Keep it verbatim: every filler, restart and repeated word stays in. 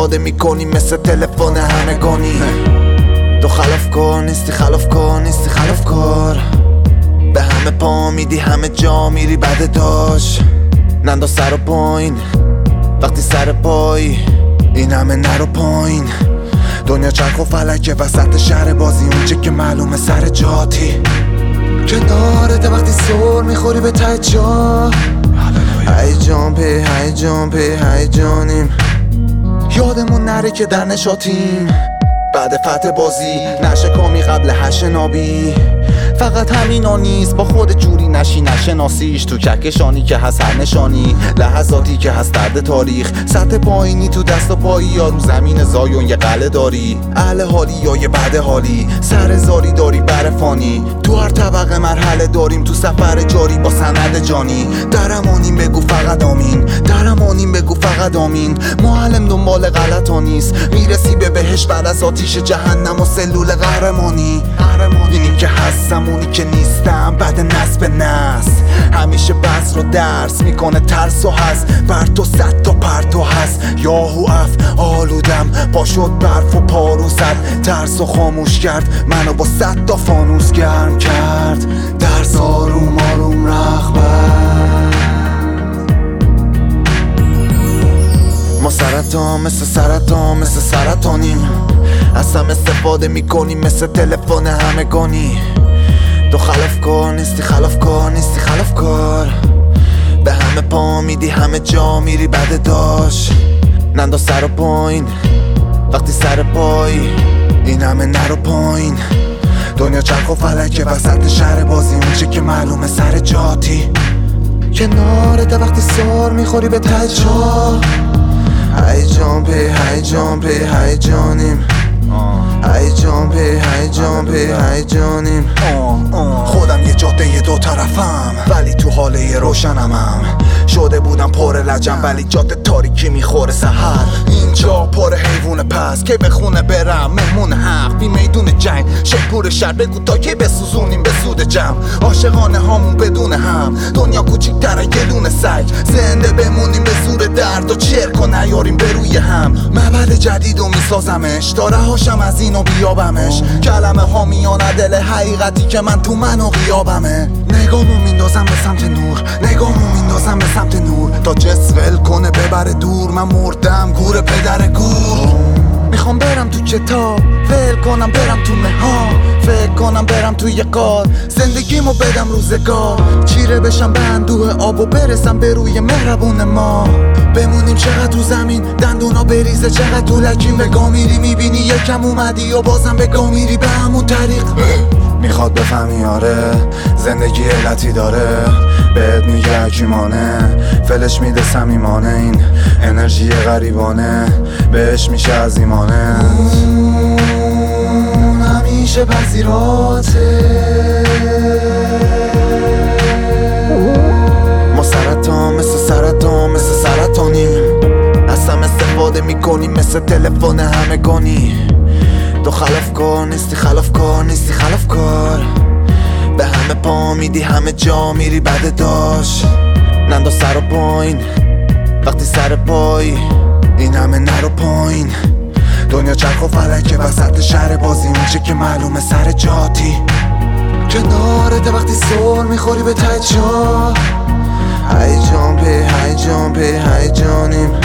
استفاده میکنی مثل تلفن همگانی. تو خلاف کار نیستی، خلاف کار نیستی، خلاف کار. به همه پا میدی، همه جا میری بعد داشت. ننداز سر و پایین وقتی سر پایی، این همه نرو پایین. دنیا چرخ و فلکه وسط شهر بازی، اونچه که معلومه سر جاتی. کنارته وقتی سر میخوری به ته جا، هیجان پی هیجان پی هیجانیم. یادمون نره که در نشاتیم بعد فتح بازی، نشکامی قبل هش نابی. فقط همینا نیست، با خود جوری نشی نشناسیش. تو کهکشانی که هست هر نشانی، لحظاتی که هست درد تاریخ. سطح پایینی تو دست و پایی، یا رو زمین زایون یه قله داری. اهل حالی یا یه بعد حالی، سر زاری داری بر فانی. تو هر طبقه مرحله داریم، تو سفر جاری با سند جانی. درمانیم بگو فقط آمین، درمانیم بگو فقط آمین. معلم دنبال غلطا نیست، میرسی به بهش بعد از آتیش جهنم و سلول قهرمانی. اینی که هستم اونی که نیستم، بعد نصب به نصب. همیشه بس رو درس میکنه ترس و هست، بر تو صد تا پرتو هست. یاهو اف آلودم، پا شد برف و پارو زد. ترس و خاموش کرد، منو با صد تا فانوس گرم کرد. درس آروم آروم رغبت. ما سرطان مثل سرطان مثل سرطانیم. از هم استفاده میکنیم مثل تلفن همگانی. تو خلاف کار نیستی، خلاف کار نیستی، خلاف کار. به همه پا میدی، همه جا میری بعد داشت. ننداز سر و پایین وقتی سر پایی، این همه نرو پایین. دنیا چرخ و فلکه وسط شهر بازی، اونچه که معلومه سر جاتی. کنارته وقتی سر میخوری به ته جا، هیجان پی هیجان پی هیجانیم. هیجان پی هیجان پی هیجانیم. خودم یه جاده دو طرفم، ولی تو حاله روشنمم. شده بودم پر لجم، ولی جاده تاریکی میخوره سحر. اینجا پر حیوان پس که به خونه برم، مهمون حق بی میدون جنگ. شکور شهر بگو تا که بسوزونیم به سود جمع. عاشقانه هامون بدون هم، دنیا کوچیک‌تره یه دونه سگ. زنده بمونیم به زور درد و چرک و نیاریم به روی هم. معبد جدید و میسازمش، تا رهاشم از اینو بیابمش. کلمه ها میانه دل حقیقتی که من تو منو غیابمه. نگامو میندازم به سمت نور، نگامو میندازم به سمت نور. تا جس ول کنه ببره دور، من مردم گور پدر گور. میخوام برم تو کتاب، ول کنم برم تو مها. فکر کنم برم تو یه قار، زندگیمو بدم روزگار. چیره بشم به اندوه آب و برسم به روی مهربون ما. بمونیم چقدر تو زمین، دندونا بریزه چقدر تو لکیم. بگاه میری میبینی یکم اومدی و بازم بگاه میری به همون طریق. میخواد بفهمی آره زندگی علتی داره، بهت میگه حکیمانه، فلش میده صمیمانه. این انرژی غریبانه بهش میشه عظیمانه. همیشه پذیراته. ما سرطان مثل سرطان مثل سرطانیم. از هم استفاده میکنیم مثل تلفن همگانی. تو خلاف کار نیستی، خلاف کار نیستی، خلاف کار. به همه پا میدی، همه جا میری بعد داشت. ننداز سر و پایین وقتی سر پایی، این همه نرو پایین. دنیا چرخ و فلکه وسط شهر بازی، اونچه که معلومه سر جاتی. کنارته وقتی سر میخوری به ته جا، هیجان پی هیجان پی هیجانیم.